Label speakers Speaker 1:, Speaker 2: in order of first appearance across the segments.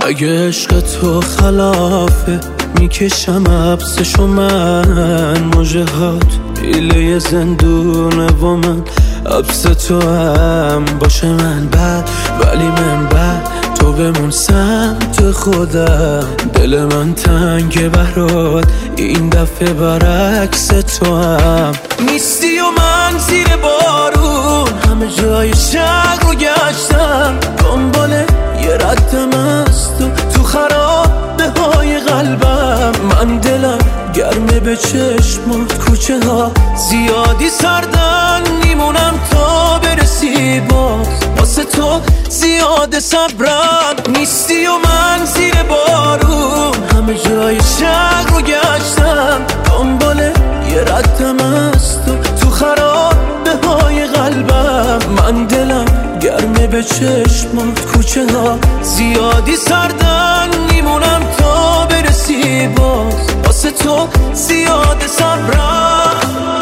Speaker 1: اگه عشق تو خلافه میکشم حبسشو من، مژهات ایله زندونه و من حبس تو هم باشه من بد، ولی من بد تو بمون سمت خودم. دل من تنگ برات این دفعه برعکس تو هم نیستی و من زیر بارون همه جای شهر رو گشتم، دنبال یه ردم از تو خرابه های قلبم. من دلم گرمه به چشمات، کوچه ها زیادی سردن میمونم تا برسی باز، واسه تو زیاد صبرم. نیستی و من زیر بارون همه جای شهر رو گشتم، دنبال یه ردم از تو خرابه های قلبم. من دلم گرمه به چشمات، کوچه ها زیادی سردن میمونم تا برسی باز، واسه تو زیاد صبرم.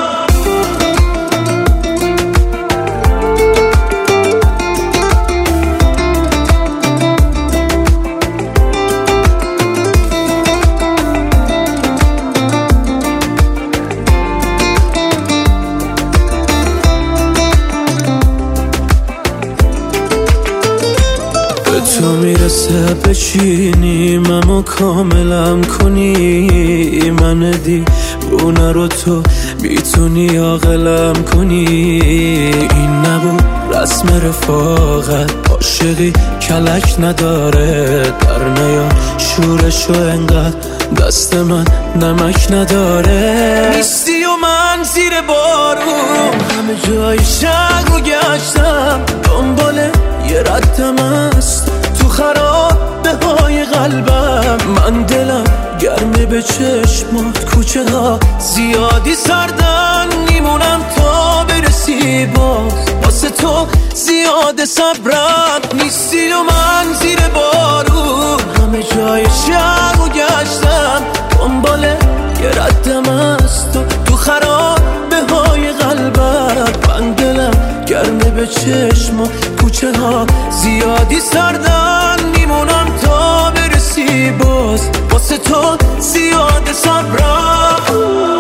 Speaker 1: تو میرسه بچینیم اما کاملم کنی، من دیوونه رو تو میتونی عاقلم کنی. این نبود رسم رفاقت، عاشقی کلک نداره، در نیا شورشو انقدر دست من نمک نداره. نیستی و من زیر بارون همه جای شهر رو گشتم، دنبال یه ردم است تو خرابه های قلبم. من دلم گرمه به چشمات، کوچه ها زیادی سردن میمونم تا برسی باز، واسه تو زیاد صبرم. نیستی و من زیر بارون همه جای شهر رو گشتم، دنبال یه ردم است تو خرابه های قلبم. من دلم گرمه به چشمات، کوچه ها زیادی سردن میمونم تا برسی باز، واسه تو زیاد صبرم.